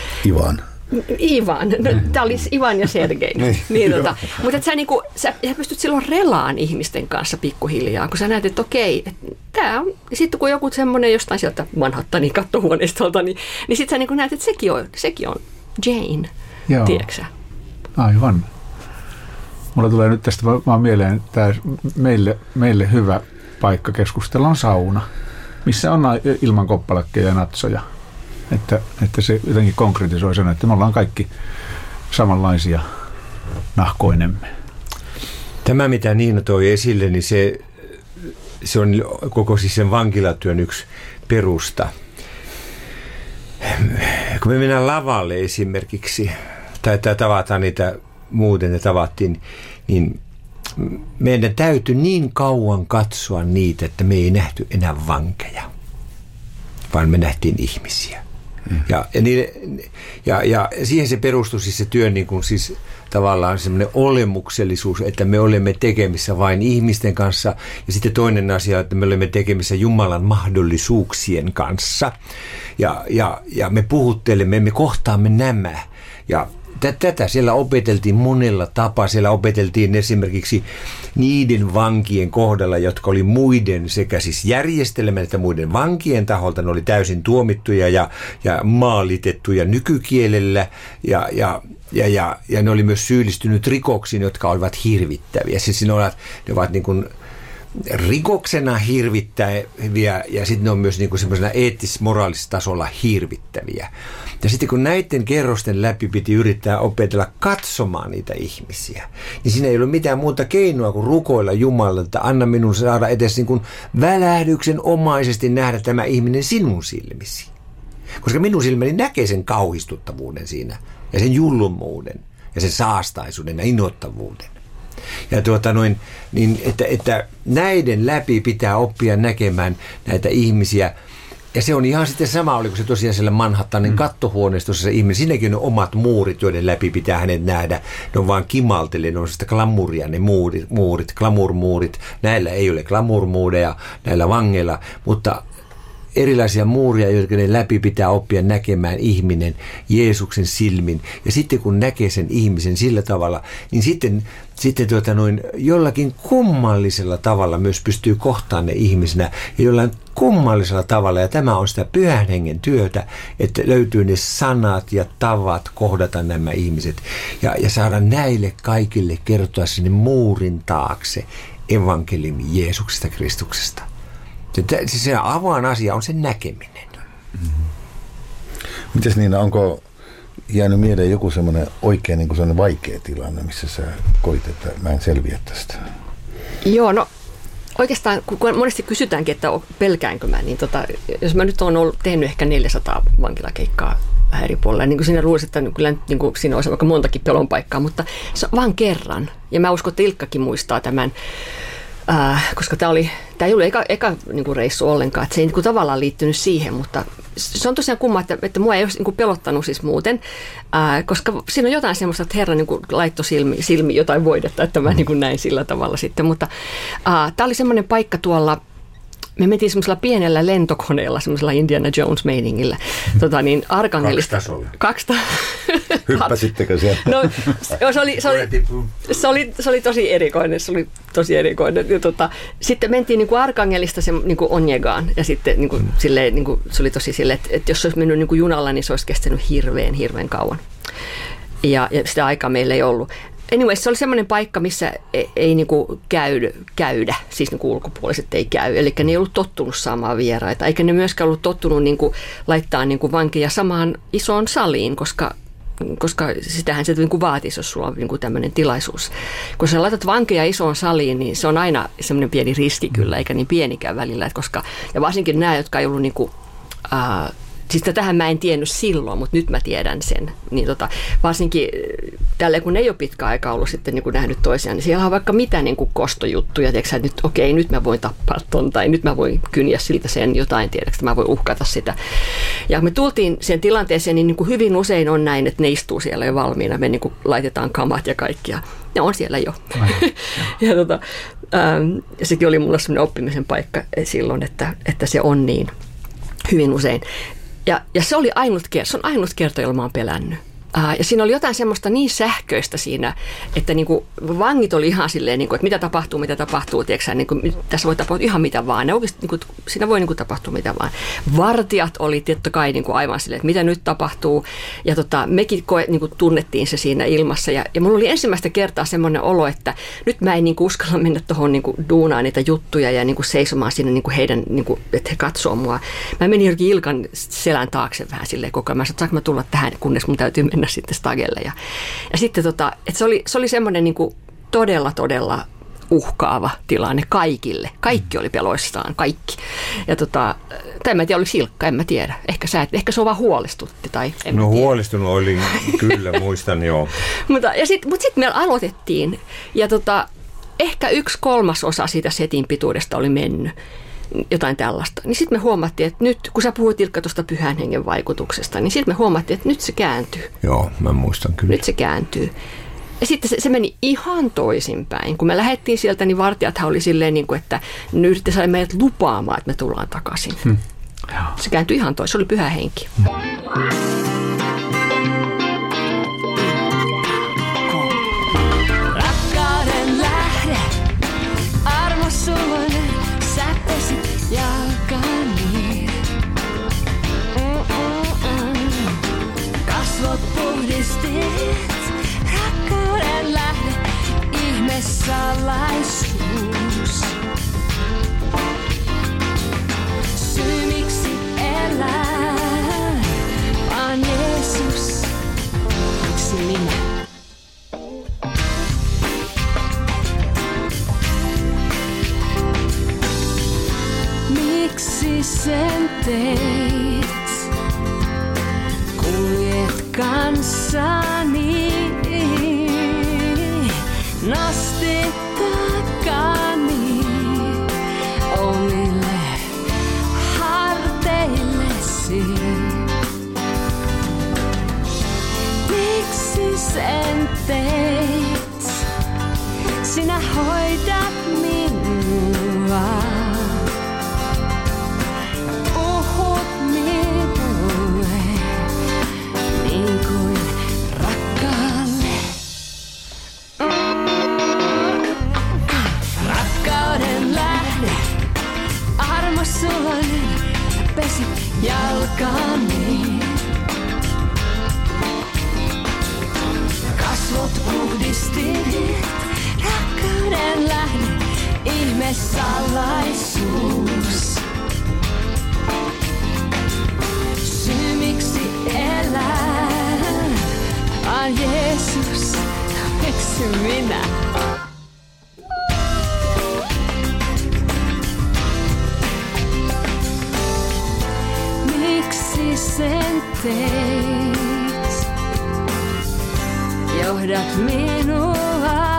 Ivan. No, tämä oli Ivan ja Sergei. Mutta sä pystyt silloin relaan ihmisten kanssa pikkuhiljaa, kun sä näet, että okei, tämä on. Sitten kun joku semmoinen jostain sieltä Manhattanin kattohuoneistolta, niin sitten sä niin näet, että sekin on Jane. Joo. Tiedätkö? Aivan. Mulla tulee nyt tästä vaan mieleen, tämä meille hyvä paikka keskustella on sauna, missä on ilman koppalakkeja ja natsoja. Että se jotenkin konkretisoi sen, että me ollaan kaikki samanlaisia nahkoinemme. Tämä, mitä Niina toi esille, niin se on koko siis sen vankilatyön yksi perusta. Kun me mennään lavalle esimerkiksi, tai tavataan niitä muuten, ne tavattiin, niin meidän täytyy niin kauan katsoa niitä, että me ei nähty enää vankeja, vaan me nähtiin ihmisiä. Ja siihen se perustui siis se työn niin kuin siis tavallaan semmoinen olemuksellisuus, että me olemme tekemissä vain ihmisten kanssa. Ja sitten toinen asia, että me olemme tekemissä Jumalan mahdollisuuksien kanssa. Ja me puhuttelemme, me kohtaamme nämä. Ja tätä siellä opeteltiin monella tapaa. Siellä opeteltiin esimerkiksi niiden vankien kohdalla, jotka oli muiden sekä siis järjestelmän että muiden vankien taholta. Ne oli täysin tuomittuja ja maalitettuja nykykielellä ja ne oli myös syyllistynyt rikoksiin, jotka olivat hirvittäviä. Siis ne ovat niin kuin rikoksena hirvittäviä ja sitten ne on myös niin kuin semmoisena eettis-moraalisella tasolla hirvittäviä. Ja sitten kun näiden kerrosten läpi piti yrittää opetella katsomaan niitä ihmisiä, niin siinä ei ollut mitään muuta keinoa kuin rukoilla Jumalalta, että anna minun saada edes niin kuin välähdyksen omaisesti nähdä tämä ihminen sinun silmisi. Koska minun silmäni näkee sen kauhistuttavuuden siinä ja sen julmuuden ja sen saastaisuuden ja innoittavuuden. Ja että näiden läpi pitää oppia näkemään näitä ihmisiä. Ja se on ihan sitten sama, oliko se tosiaan siellä Manhattanin kattohuoneistossa se ihminen. Siinäkin on omat muurit, joiden läpi pitää hänet nähdä. Ne on vaan kimaltele, ne on sitä glamuria, ne muurit, glamour-muurit. Näillä ei ole glamour-muureja, näillä vangeilla, mutta erilaisia muuria, jotka ne läpi pitää oppia näkemään ihminen Jeesuksen silmin. Ja sitten kun näkee sen ihmisen sillä tavalla, niin sitten jollakin kummallisella tavalla myös pystyy kohtaamaan ne ihmisenä ja jollain kummallisella tavalla. Ja tämä on sitä Pyhän Hengen työtä, että löytyy ne sanat ja tavat kohdata nämä ihmiset ja saada näille kaikille kertoa sinne muurin taakse evankeliumi Jeesuksesta Kristuksesta. Se avainasia on sen näkeminen. Mites Niina, onko jäänyt mieleen joku semmoinen oikein niin kuin semmoinen vaikea tilanne, missä sä koit, että mä en selviä tästä? Joo, no oikeastaan, kun monesti kysytäänkin, että pelkäänkö mä, niin jos mä nyt olen tehnyt ehkä 400 vankilakeikkaa vähän eri puolella, niin kuin siinä luulisi, että kyllä niin kuin siinä olisi vaikka montakin pelon paikkaa, mutta se on vaan kerran. Ja mä uskon, että Ilkkakin muistaa tämän. Koska tämä ei ollut eka niin kuin reissu ollenkaan, että se ei niin kuin tavallaan liittynyt siihen, mutta se on tosiaan kumma, että mua ei olisi niin kuin pelottanut siis muuten, koska siinä on jotain semmoista, että Herra niin kuin laittoi silmiin jotain voidetta, että mä niin kuin näin sillä tavalla sitten, mutta tämä oli semmoinen paikka tuolla. Me mentiin semmoisella pienellä lentokoneella, semmoisella Indiana Jones-meiningillä, Arkangelista. 2 tasolla. Hyppäsittekö siellä? No, se oli tosi erikoinen. Sitten mentiin niin kuin Arkangelista niin kuin Onjegaan ja sitten niin kuin, silleen, niin kuin, se oli tosi silleen, että jos se olisi mennyt niin kuin junalla, niin se olisi kestänyt hirveän kauan. Ja sitä aikaa meillä ei ollut. Anyways, se oli semmoinen paikka, missä ei niinku käydä, siis niinku ulkopuoliset ei käy. Eli ne ei ollut tottunut saamaan vieraita, eikä ne myöskään ollut tottunut niinku laittaa niinku vankeja samaan isoon saliin, koska sitähän se niinku vaatisi, jos sulla on niinku tämmöinen tilaisuus. Kun sä laitat vankeja isoon saliin, niin se on aina semmoinen pieni riski kyllä, eikä niin pienikään välillä. Ja varsinkin nämä, jotka ei ollut niinku, siis tätähän mä en tiennyt silloin, mutta nyt mä tiedän sen. Niin varsinkin tällä, kun ei ole pitkä aika ollut sitten niin kuin nähnyt toisiaan, niin siellä on vaikka mitä niin kuin kostojuttuja. Tiedätkö, että nyt, okei, nyt mä voin tappaa ton, tai nyt mä voin kyniä siltä sen jotain, tiedätkö, että mä voin uhkata sitä. Ja me tultiin sen tilanteeseen, niin kuin hyvin usein on näin, että ne istuu siellä jo valmiina. Me niin kuin laitetaan kamat ja kaikkia. Ne on siellä jo. Ja sekin oli mulla sellainen oppimisen paikka silloin, että se on niin hyvin usein. Ja se oli ainut kerta, jolla mä oon pelännyt. Ja siinä oli jotain semmoista niin sähköistä siinä, että niin kuin vangit oli ihan silleen, niin kuin, että mitä tapahtuu, tiedätkö, niin kuin, tässä voi tapahtua ihan mitä vaan. Ne oikeasti, niin kuin, siinä voi niin kuin, tapahtua mitä vaan. Vartijat oli totta kai niin kuin aivan silleen, että mitä nyt tapahtuu. Ja mekin niin kuin, tunnettiin se siinä ilmassa. Ja mulla oli ensimmäistä kertaa semmoinen olo, että nyt mä en niin kuin, uskalla mennä tuohon niin kuin, duunaan niitä juttuja ja niin kuin, seisomaan siinä niin kuin heidän, niin kuin, että he katsoo mua. Mä menin jokin Ilkan selän taakse vähän silleen koko ajan. Mä sanoin, että saanko mä tulla tähän, kunnes mun täytyy mennä sitten stagelle. Ja sitten, että se oli semmoinen niin kuin todella uhkaava tilanne kaikille. Kaikki oli peloissaan, kaikki. Ja en mä tiedä, oliko Hilkka, en mä tiedä. Ehkä se on vaan huolestutti. Huolestunut olin, kyllä, muistan joo. Mutta sitten me aloitettiin ja ehkä 1/3 siitä setin pituudesta oli mennyt. Jotain tällaista. Niin sitten me huomattiin, että nyt, kun sä puhuit Ilkka tuosta Pyhän Hengen vaikutuksesta, niin sitten me huomattiin, että nyt se kääntyy. Joo, mä muistan kyllä. Nyt se kääntyy. Ja sitten se meni ihan toisinpäin. Kun me lähdettiin sieltä, niin vartijathan oli silleen, että ne yritti saada meidät lupaamaan, että me tullaan takaisin. Se kääntyi ihan toisin. Se oli Pyhä Henki. Rakkauden lähde, armos suloinen, sä pesit jalkani. Kasvot puhdistit, rakkauden lähde, ihmesalaisuus. Syy miksi elää, vaan Jeesus, miksi minä? Miksi sen teit? Kuljet kanssani, nostit takani omille harteillesi. Miksi sen teit? Sinä hoidat minua. Suloinen, pesit jalkani. Kasvot puhdistit, rakkauden lähde, ihmesalaisuus. Syy miksi elää, on Jeesus, miksi minä? Sen teit, johdat minua,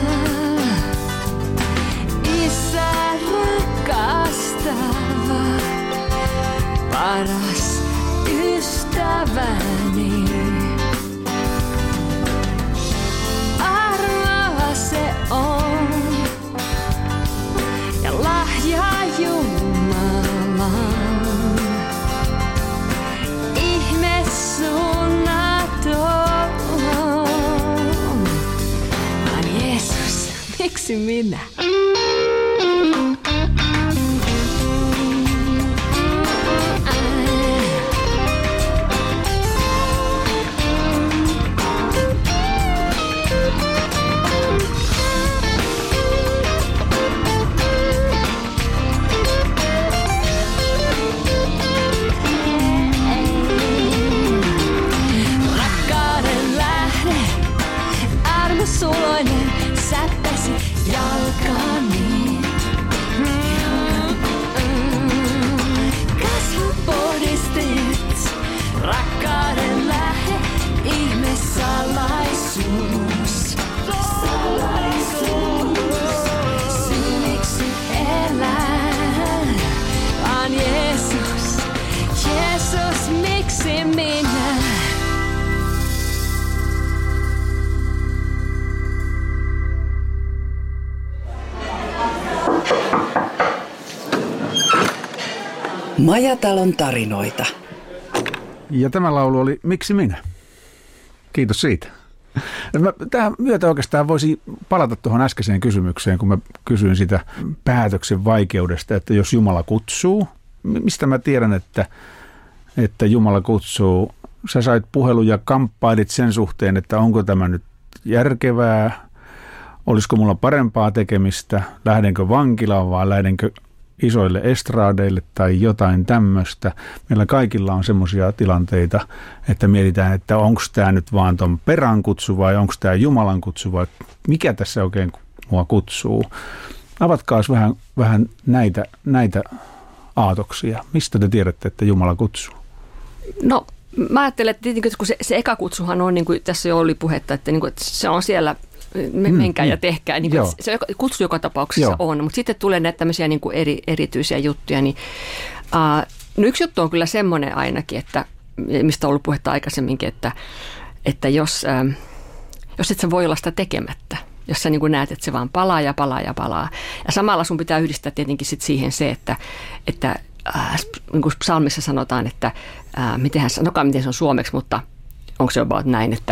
Isä rakastava, paras ystäväni. Armoa se on ja lahja Jumalan. Jeesus, miksi minä? Suloinen, sä pesit jalkani. Kasvot puhdistit, rakkauden lähde, ihmesalaisuus. Syy miksi elää, on Jeesus. Jeesus, miksi minä? Majatalon tarinoita. Ja tämä laulu oli Miksi minä? Kiitos siitä. Tähän myötä oikeastaan voisi palata tuohon äskeiseen kysymykseen, kun mä kysyin sitä päätöksen vaikeudesta, että jos Jumala kutsuu, mistä mä tiedän, että Jumala kutsuu? Sä sait puhelun ja kamppailit sen suhteen, että onko tämä nyt järkevää, olisiko mulla parempaa tekemistä, lähdenkö vankilaan vai lähdenkö isoille estraadeille tai jotain tämmöistä. Meillä kaikilla on semmoisia tilanteita, että mietitään, että onko tämä nyt vaan ton perän kutsu vai onko tämä Jumalan kutsu vai mikä tässä oikein mua kutsuu. Avatkaas vähän näitä aatoksia. Mistä te tiedätte, että Jumala kutsuu? No mä ajattelen, että tietenkin, kun se eka kutsuhan on, niin kuin tässä jo oli puhetta, että, niin kuin, että se on siellä, menkää ja tehkää. Niin kuin, se kutsu joka tapauksessa on, mutta sitten tulee näitä tämmöisiä niin kuin erityisiä juttuja. Niin, no yksi juttu on kyllä semmoinen ainakin, että, mistä on ollut puhetta aikaisemminkin, että jos et sä voi olla sitä tekemättä, jos sä niin kuin näet, että se vaan palaa ja palaa ja palaa. Ja samalla sun pitää yhdistää tietenkin sit siihen se, että niin kuin psalmissa sanotaan, että miten se on suomeksi, mutta onko se about näin, että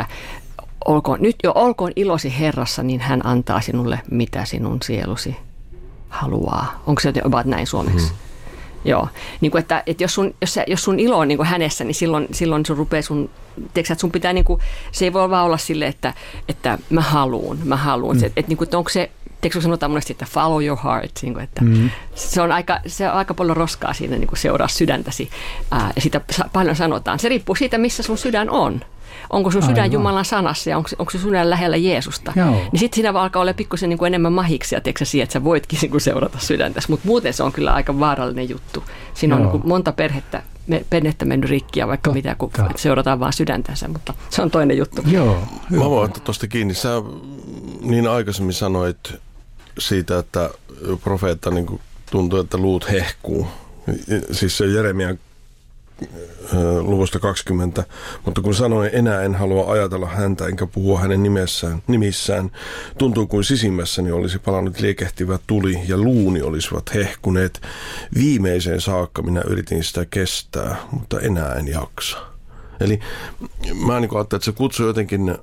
olkoon ilosi Herrassa, niin hän antaa sinulle, mitä sinun sielusi haluaa. Onko se about näin suomeksi? Joo, niin kuin, että jos sun ilo on niin kuin hänessä, niin silloin sun rupeaa tiedätkö, että sun pitää, niin kuin, se ei voi vaan olla silleen, että mä haluun. Että niin kuin, onko se, tiedätkö, sanotaan monesti, että follow your heart, niin kuin, että se on aika paljon roskaa siinä niin kuin seuraa sydäntäsi, ja sitä paljon sanotaan. Se riippuu siitä, missä sun sydän on. Onko sun sydän Jumalan sanassa ja onko se sydän lähellä Jeesusta? Joo. Niin sitten siinä alkaa olla pikkusen niin kuin enemmän mahiksia, tiedätkö siihen, että sä voitkin niin kuin seurata sydäntäsi. Mutta muuten se on kyllä aika vaarallinen juttu. Siinä on niin kuin monta perhettä mennyt rikkiä, vaikka mitä, kun seurataan vaan sydäntänsä, mutta se on toinen juttu. Joo. Mä voin ottaa tuosta kiinni. Sä niin aikaisemmin sanoit siitä, että profeetta niin kuin tuntuu, että luut hehkuu. Siis se Jeremian luvusta 20, mutta kun sanoin, enää en halua ajatella häntä enkä puhua hänen nimissään, tuntuu kuin sisimmässäni olisi palannut liekehtivä tuli ja luuni olisivat hehkuneet. Viimeiseen saakka minä yritin sitä kestää, mutta enää en jaksa. Eli mä niin kuin ajattelin, että se kutsu jotenkin,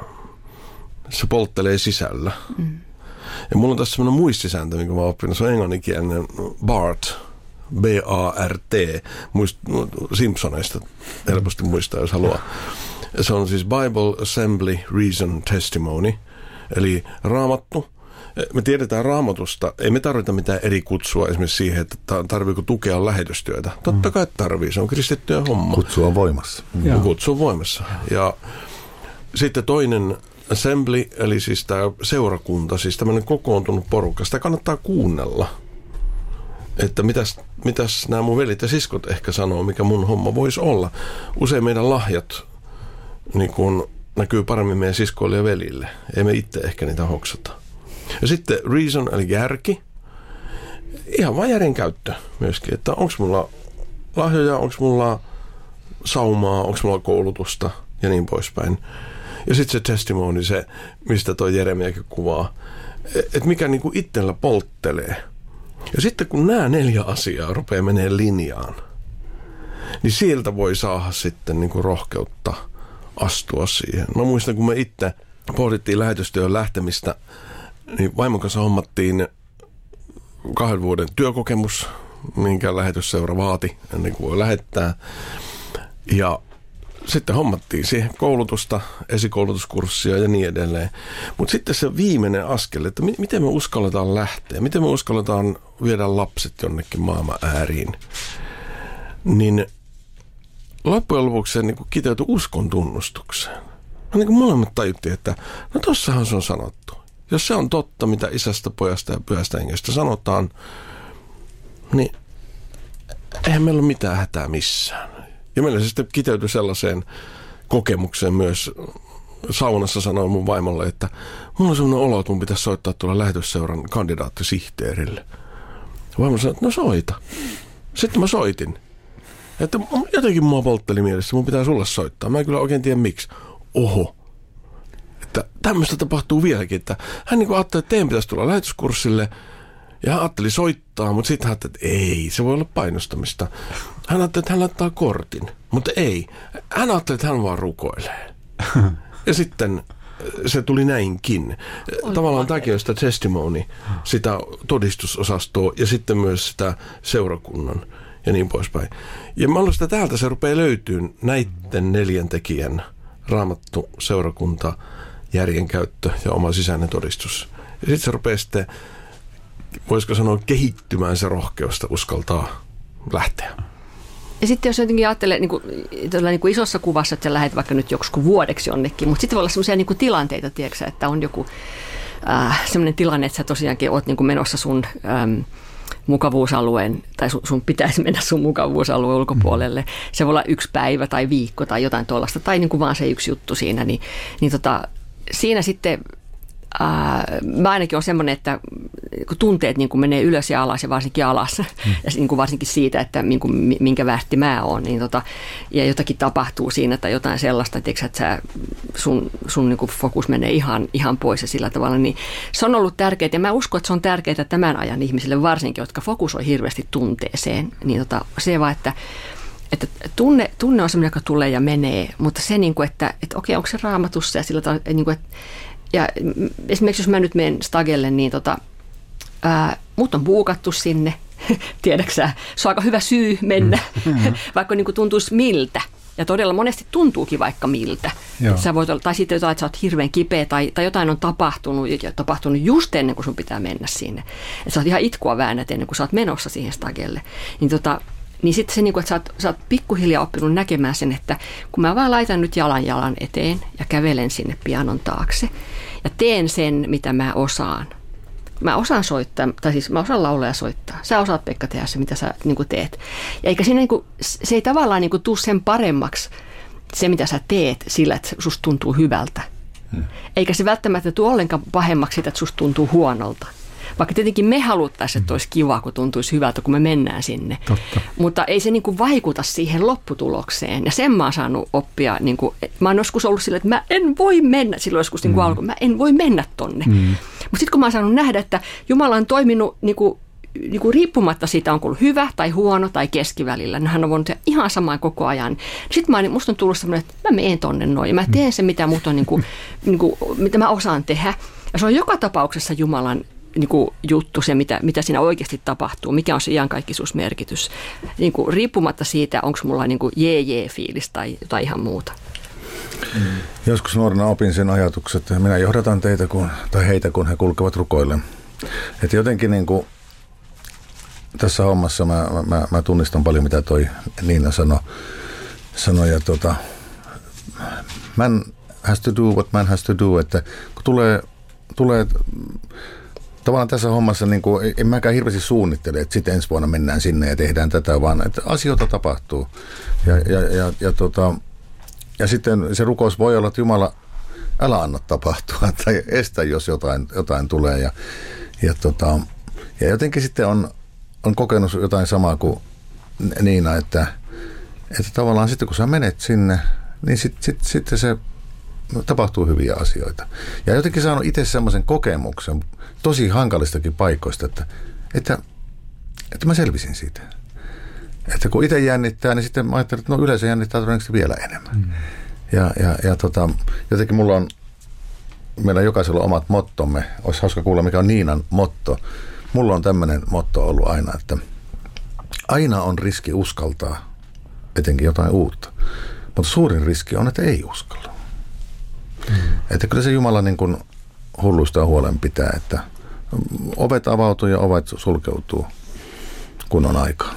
se polttelee sisällä. Ja mulla on tässä sellainen muistisääntö, minkä mä oon oppinut, se on englanninkielinen BART, B-A-R-T, Simpsoneista helposti muistaa, jos haluaa. Se on siis Bible Assembly Reason Testimony, eli raamattu. Me tiedetään raamatusta, ei me tarvita mitään eri kutsua esimerkiksi siihen, että tarviiko tukea lähetystyötä. Totta kai tarvii, se on kristittyä homma. Kutsu on voimassa. Kutsu on voimassa. Ja sitten toinen assembly, eli siis tämä seurakunta, siis tämmöinen kokoontunut porukka, sitä kannattaa kuunnella. Että mitäs nämä mun velit ja siskot ehkä sanoo, mikä mun homma voisi olla. Usein meidän lahjat niin kun näkyy paremmin meidän siskoille ja velille. Ei me itse ehkä niitä hoksata. Ja sitten reason, eli järki. Ihan vaan järjen käyttö myöskin, että onko mulla lahjoja, onko mulla saumaa, onko mulla koulutusta ja niin poispäin. Ja sitten se testimony, se mistä toi Jeremiakin kuvaa, että mikä niinku itsellä polttelee. Ja sitten kun nämä 4 asiaa rupeaa menee linjaan, niin sieltä voi saada sitten niinku rohkeutta astua siihen. Mä muistan, kun me itse pohdittiin lähetystyön lähtemistä, niin vaimon kanssa hommattiin 2 vuoden työkokemus, minkä lähetysseura vaati ennen kuin voi lähettää. Ja sitten hommattiin siihen koulutusta, esikoulutuskurssia ja niin edelleen. Mutta sitten se viimeinen askel, että miten me uskalletaan lähteä, miten me uskalletaan viedä lapset jonnekin maailman ääriin, niin loppujen lopuksi se niin kiteytyi uskon tunnustukseen. No niin kuin molemmat tajuttiin, että no tossahan se on sanottu. Jos se on totta, mitä Isästä, Pojasta ja Pyhästä Hengestä sanotaan, niin eihän meillä ole mitään hätää missään. Ja meillä se sitten kiteytyi sellaiseen kokemukseen myös. Saunassa sanoin mun vaimolle, että mulla on sellainen olo, että mun pitäisi soittaa tuolla lähetysseuran kandidaattisihteerille. Vaimo sanoi, että no soita. Sitten mä soitin. Että jotenkin mua poltteli mielessä, mun pitää sulle soittaa. Mä en kyllä oikein tiedä miksi. Oho. Että tämmöistä tapahtuu vieläkin, että hän niin kuin ajatteli, että teidän pitäisi tulla lähetyskurssille. Ja hän ajatteli soittaa, mutta sitten hän ajatteli, että ei, se voi olla painostamista. Hän ajatteli, että hän laittaa kortin, mutta ei. Hän ajatteli, että hän vaan rukoilee. Ja sitten se tuli näinkin. Tavallaan tämäkin on sitä testimony, sitä todistusosastoa ja sitten myös sitä seurakunnan ja niin poispäin. Ja mä haluan, että täältä se rupeaa löytyyn näiden 4 tekijän, raamattu, seurakunta, järjen käyttö ja oma sisäinen todistus. Ja sitten se rupeaa sitten, voisiko sanoa, kehittymään se rohkeusta uskaltaa lähteä. Ja sitten jos jotenkin ajattelee niin kuin isossa kuvassa, että sä lähdet vaikka nyt joku vuodeksi jonnekin, mutta sitten voi olla sellaisia niin kuin tilanteita, tiedätkö, että on joku sellainen tilanne, että sä tosiaankin oot niin kuin menossa sun mukavuusalueen, tai sun pitäisi mennä sun mukavuusalueen ulkopuolelle. Se voi olla 1 päivä tai viikko tai jotain tuollaista, tai niin kuin vaan se yksi juttu siinä. Siinä sitten mä ainakin on semmoinen, että kun tunteet niin kun menee ylös ja alas ja varsinkin alas, ja niin kuin varsinkin siitä, että minkä väärti mä oon, niin ja jotakin tapahtuu siinä tai jotain sellaista, että sun niin kuin fokus menee ihan pois ja sillä tavalla, niin se on ollut tärkeää, ja mä uskon, että se on tärkeää tämän ajan ihmisille varsinkin, jotka fokusoi hirveästi tunteeseen, niin se vaan, että tunne on semmoinen, joka tulee ja menee, mutta se, niin kuin, että okei, onko se Raamatussa ja sillä tavalla, niin kuin, ja esimerkiksi jos mä nyt menen Stagelle, niin mut on buukattu sinne, tiedäksä, se on aika hyvä syy mennä, vaikka niin kuin tuntuisi miltä. Ja todella monesti tuntuukin vaikka miltä. Sä voit olla, tai sitten jotain, että sä oot hirveän kipeä tai jotain on tapahtunut just ennen kuin sun pitää mennä sinne. Että sä oot ihan itkua väännät ennen kuin sä oot menossa siihen Stagelle. Niin sitten se, että sä oot pikkuhiljaa oppinut näkemään sen, että kun mä vaan laitan nyt jalan eteen ja kävelen sinne pianon taakse ja teen sen, mitä mä osaan. Mä osaan soittaa, tai siis mä osaan laulaa ja soittaa. Sä osaat, Pekka, tehdä se, mitä sä niin kuin teet. Ja eikä siinä, niin kuin, se ei tavallaan niin kuin tule sen paremmaksi se, mitä sä teet sillä, että susta tuntuu hyvältä. Eikä se välttämättä tule ollenkaan pahemmaksi sitä, että susta tuntuu huonolta. Vaikka tietenkin me haluttaisiin, että olisi kiva, kun tuntuisi hyvältä, kun me mennään sinne. Totta. Mutta ei se niin kuin vaikuta siihen lopputulokseen. Ja sen mä oon saanut oppia. Niin kuin, mä oon joskus ollut silleen, että mä en voi mennä. Silloin joskus niin kuin alkuun, mä en voi mennä tonne. Mutta sitten kun mä oon saanut nähdä, että Jumala on toiminut niin kuin riippumatta siitä, onko ollut hyvä tai huono tai keskivälillä. Hän on voinut tehdä ihan samaan koko ajan. Sitten musta on tullut semmoinen, että mä menen tonne noin. Ja mä teen sen, mitä mut on, mitä mä osaan tehdä. Ja se on joka tapauksessa Jumalan niin kuin juttu, se mitä siinä oikeasti tapahtuu, mikä on se iankaikkisuusmerkitys, niin kuin riippumatta siitä, onko mulla niin kuin fiilis tai jotain ihan muuta. Joskus nuorena opin sen ajatuksen, että minä johdatan teitä heitä, kun he kulkevat rukoille. Että jotenkin niin kuin tässä hommassa mä tunnistan paljon, mitä toi Niina sanoi ja man has to do what man has to do, että kun tulee tavallaan tässä hommassa, niin kuin, en mäkään hirveästi suunnittele, että sitten ensi vuonna mennään sinne ja tehdään tätä, vaan että asioita tapahtuu. Ja sitten se rukous voi olla, että Jumala, älä anna tapahtua tai estä, jos jotain tulee. Ja jotenkin sitten on kokenut jotain samaa kuin Niina, että tavallaan sitten kun sä menet sinne, niin sitten se tapahtuu hyviä asioita. Ja jotenkin saanut itse semmoisen kokemuksen tosi hankalistakin paikoista, että mä selvisin siitä. Että kun itse jännittää, niin sitten mä ajattelin, että yleensä jännittää todennäköisesti vielä enemmän. Ja jotenkin meillä jokaisella on omat mottomme. Olisi hauska kuulla, mikä on Niinan motto. Mulla on tämmöinen motto ollut aina, että aina on riski uskaltaa etenkin jotain uutta. Mutta suurin riski on, että ei uskalla. Että kyllä se Jumala niin kuin hulluista huolen pitää, että ovet avautuu ja ovet sulkeutuu, kun on aikaa.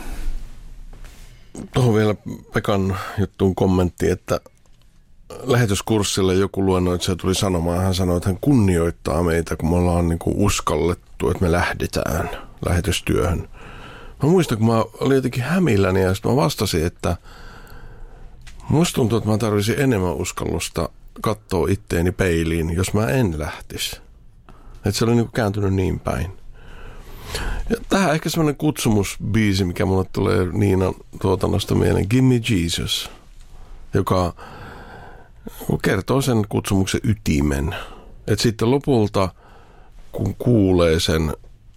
Tuohon vielä Pekan juttuun kommentti, että lähetyskurssille joku luennoitsija tuli sanomaan, hän sanoi, että hän kunnioittaa meitä, kun me ollaan niin kuin uskallettu, että me lähdetään lähetystyöhön. Mä muistan, kun mä olin jotenkin hämilläni ja sitten mä vastasin, että musta tuntuu, että mä tarvisin enemmän uskallusta katsoa itteeni peiliin, jos mä en lähtisi. Että se oli niin kuin kääntynyt niin päin. Ja tähän ehkä semmoinen kutsumusbiisi, mikä mulle tulee Niinan tuotannosta mieleen, Give Me Jesus, joka kertoo sen kutsumuksen ytimen. Että sitten lopulta, kun kuulee sen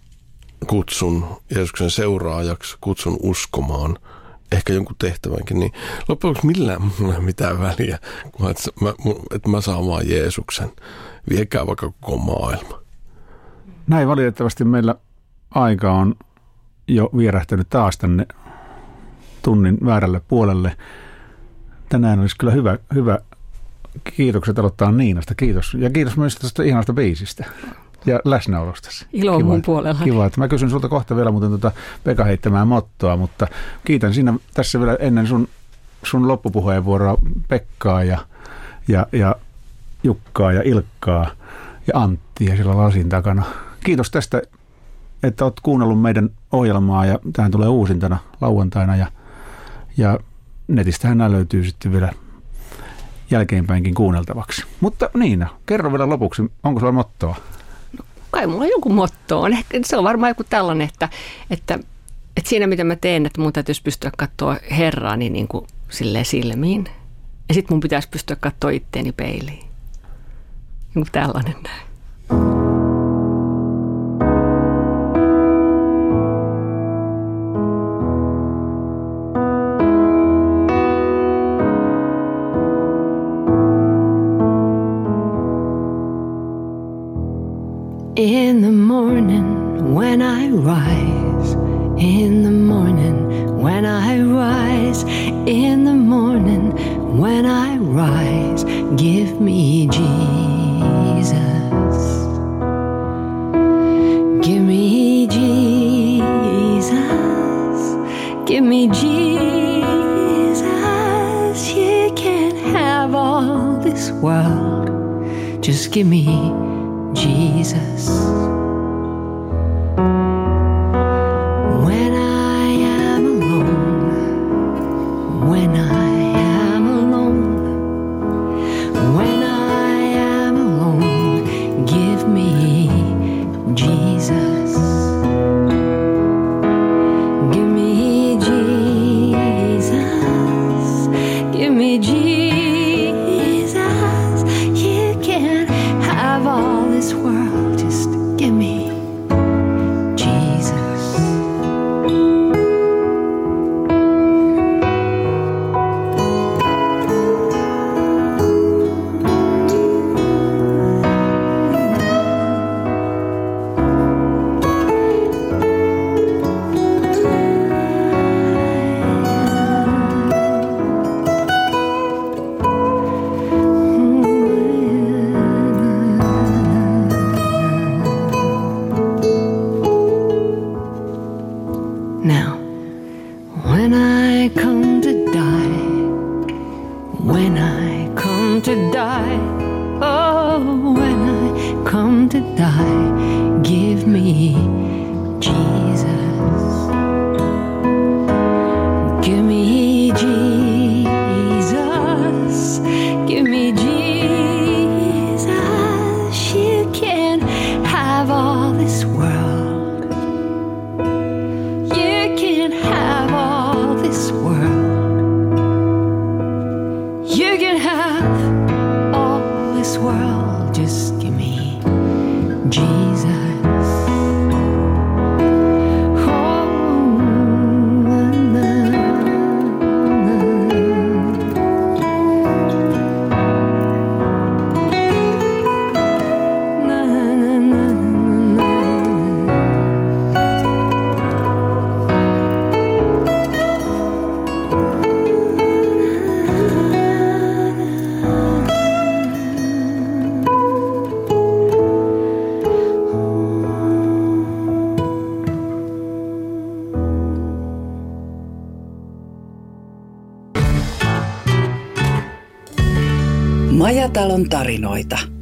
kutsun Jeesuksen seuraajaksi, kutsun uskomaan, ehkä jonkun tehtävänkin, niin loppujen lopuksi millään mulla ei mitään väliä, että mä saan vaan Jeesuksen. Viekää vaikka koko maailma. Näin valitettavasti meillä aika on jo vierähtänyt taas tänne tunnin väärälle puolelle. Tänään olisi kyllä hyvä kiitokset aloittaa Niinasta. Kiitos. Ja kiitos myös tästä ihanasta biisistä ja läsnäolostasi. Ilo on mun puolella. Kiva, että mä kysyn sulta kohta vielä muuten Pekka heittämään mottoa, mutta kiitän siinä tässä vielä ennen sun loppupuheenvuoroa Pekkaa ja Jukkaa ja Ilkkaa. ja Anttia siellä lasin takana. Kiitos tästä, että olet kuunnellut meidän ohjelmaa ja tähän tulee uusintana lauantaina ja netistähän nämä löytyy sitten vielä jälkeenpäinkin kuunneltavaksi. Mutta Niina, kerro vielä lopuksi, onko sulla mottoa? No, kai mulla on joku motto. Se on varmaan joku tällainen, että siinä mitä mä teen, että mun täytyisi pystyä katsoa Herraani niin kuin silleen silmiin. Ja sitten mun pitäisi pystyä katsoa itteeni peiliin. Niin kuin tällainen näin. In the morning when I rise, in the morning when I rise, in the morning when I rise, give me Jesus. Give me Jesus. Give me Jesus. You can't have all this world. Just give me Jesus. When I am alone, when I am alone, when I am alone, give me Jesus. Give me Jesus. Give me Jesus. You can't have all this world, just give me Jesus. Now, when I come to die, when I come to die, oh, when I come to die, give me Jesus. Give me Jesus. Give me Jesus. You can't have all this world. You can't have all this world. You can have all this world. Just give me Jesus. Oh, na, na, na, na, na, na. Majatalon tarinoita.